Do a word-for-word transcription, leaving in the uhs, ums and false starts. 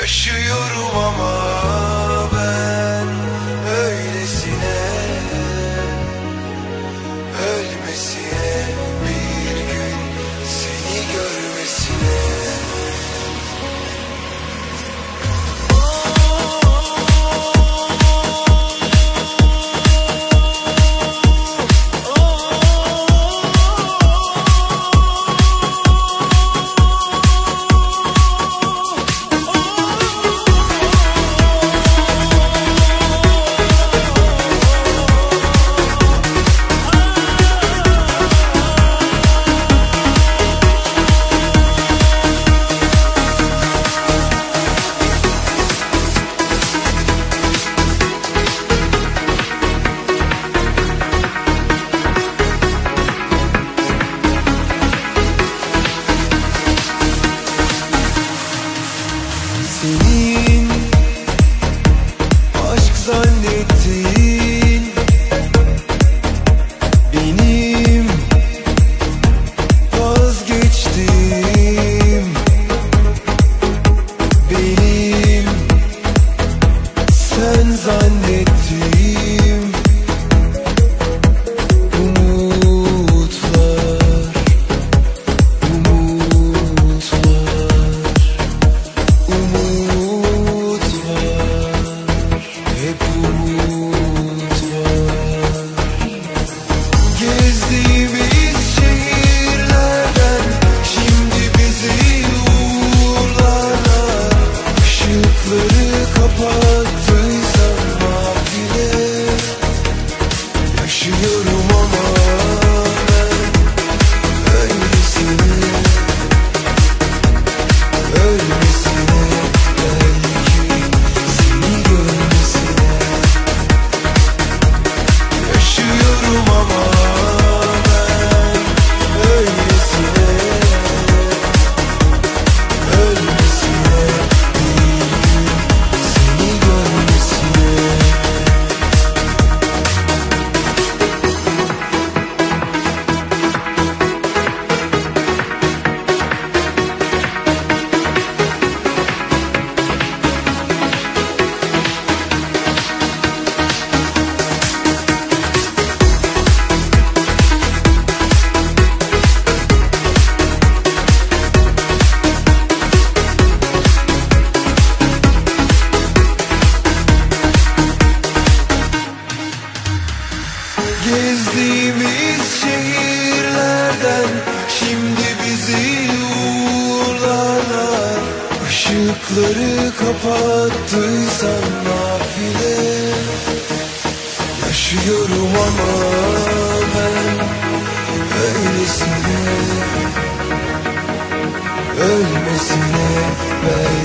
Yaşıyorum ama ben öylesine, ölmesine, bir gün seni görmesine. Senin aşk zannettiğin benim vazgeçtiğim, benim sen zannettiğim umutlar, umutlar, umut var, hep umut var. Gezdiğimiz şehirlerden şimdi bizi uğurlarlar. Işıkları kapattıysan nafile. Yaşıyorum ama ben öylesine, ölmesine, belki seni görmesine. Yaşıyorum ama ben öylesine, ölmesine, bir gün seni görmesine. Gezdiğimiz şehirlerden şimdi bizi uğurlarlar. Işıkları kapattıysan nafile. Yaşıyorum ama ben öylesine, ölmesine, belki